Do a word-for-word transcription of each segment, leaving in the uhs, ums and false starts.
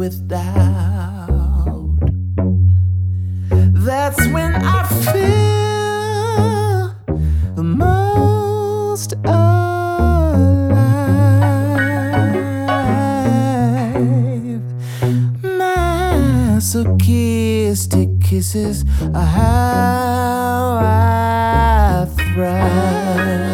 with doubt. That's when I feel the most alive. Masochistic kisses are how I thrive.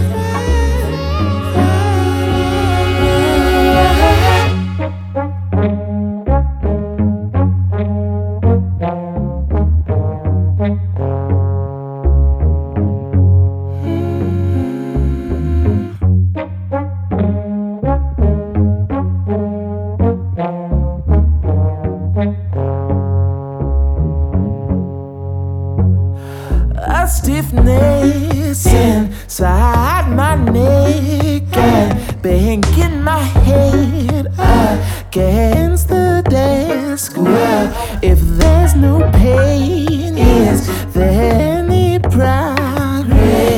A stiffness inside my neck and banging my head against the desk. Well, if there's no pain, is there any progress?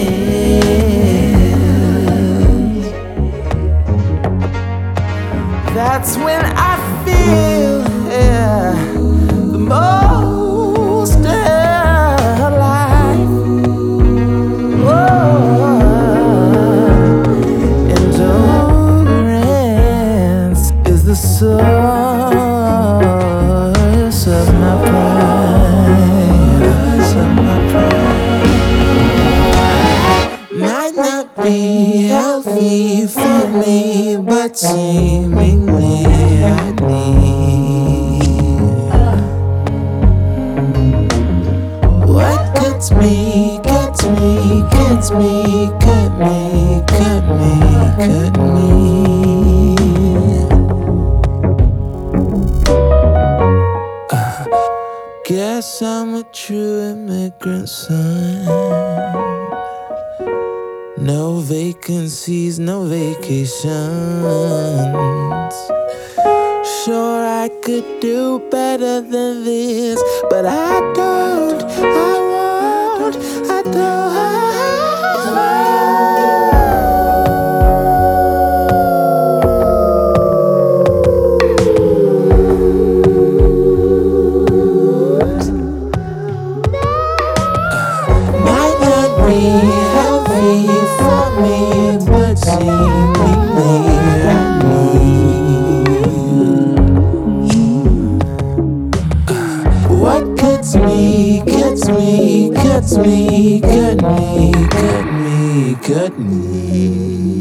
That's when I feel yeah, the most alive. Oh, endurance is the source of my pride. Of my pride. Might not be healthy for me, but seemingly I need. What cuts me, cuts me, cuts me, cut me, cut me, cut me. Uh, guess I'm a true immigrant son. No vacancies, no vacations. Sure, I could do better than this, but I don't, I won't, I don't. Might not be healthy for me, but seemingly I need. What cuts me, cuts me, cuts me, cut me, cut me, cut me.